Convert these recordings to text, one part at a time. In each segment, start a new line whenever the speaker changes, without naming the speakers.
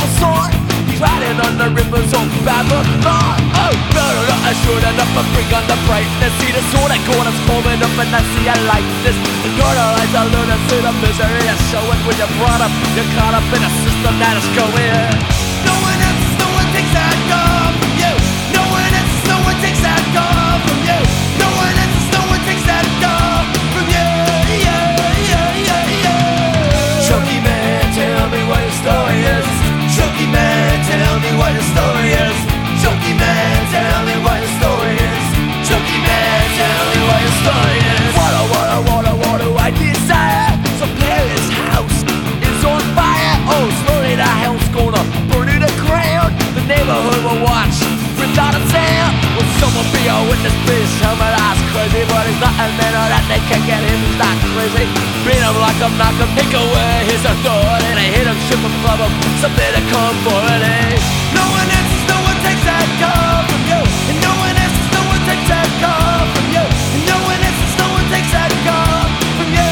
evil sword. He's riding on the rivers of Babylon. Oh, murder, I shoot it up and bring on the brightness. See the sword and corners forming up and I see a likeness. The eternalize the lunacy, the misery that's showing when you're brought up. You're caught up in a system that is going. No one answers, no one takes that gun from you. No one answers, no one takes that gun from you. No one answers, no one takes that gun from you. Chunky man, tell me what your story is. Chunky man, tell me what your story is. Chunky man, tell me what your story is. Chunky man, tell me what your story is. What do I desire? So Paris house is on fire. Oh, slowly the hell's gonna burn to the ground. The neighborhood will watch without a sound. Will someone be a witness, please tell me that's crazy. But he's not a man or that they can't get him, he's not crazy. Beat him, lock him, knock him, take away his authority. They hit him, ship him, club him, something to come for it. No one answers, no one takes that gun from you. And no one answers, no one takes that gun from you. And no one answers, no one takes that gun from you.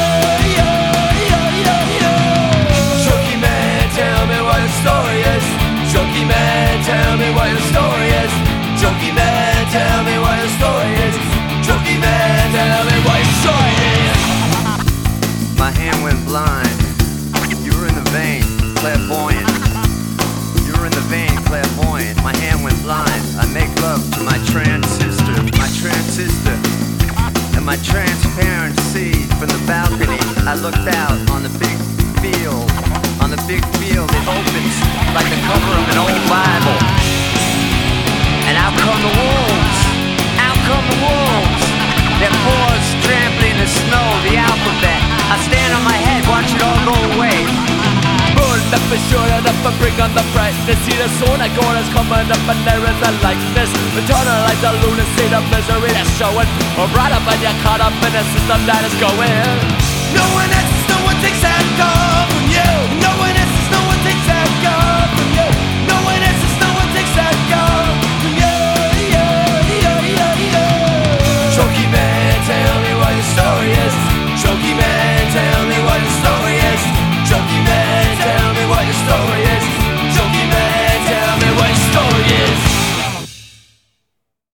Chunky man, tell me what your story is. Chunky man, tell me what your story is. Chunky man, tell me what your story is. Chunky man, tell me what your story is.
My hand went blind. You were in the vein, clairvoyant. You were in the vein, clairvoyant. My hand went blind. I make love to my transistor, and my transparent seed from the balcony. I looked out on the big field. On the big field, it opens like the cover of an old Bible. And out come the wolves. Out come the wolves. Their paws trampling the snow, the alphabet. I stand on my head, watch it all go away.
Burn up and short enough and bring on the brightness. See the sword and corners coming up and there is a likeness. Eternalize the lunacy, the misery that's showing. Or right up and you're caught up in a system that is going. No one has